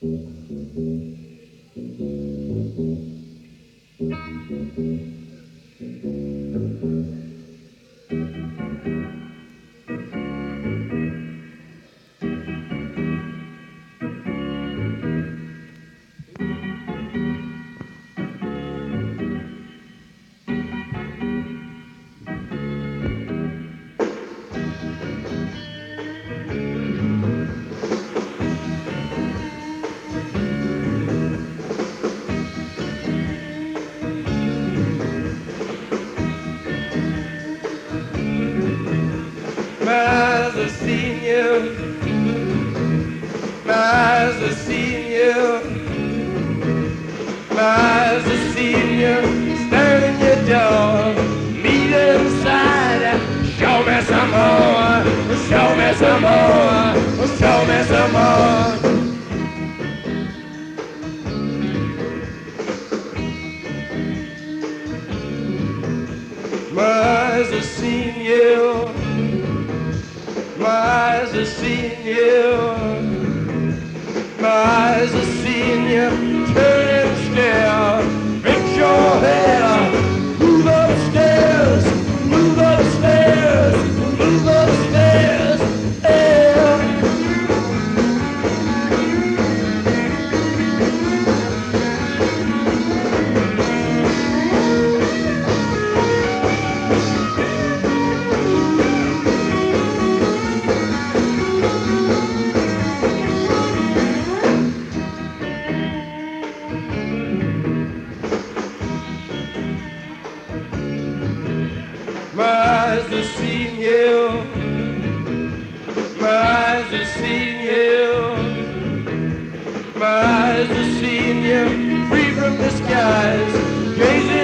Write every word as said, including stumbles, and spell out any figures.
As I seen you, as I seen you, as I seen you, standing your door, meet inside, show me some more, show me some more, show me some more. My eyes have seen you. My eyes have seen you. My eyes have seen you. Turn and stare. Fix your hair. Move upstairs. Move upstairs. Move upstairs. Yeah. My eyes have seen you. My eyes have seen you. My eyes have seen you. Free from the skies. Crazy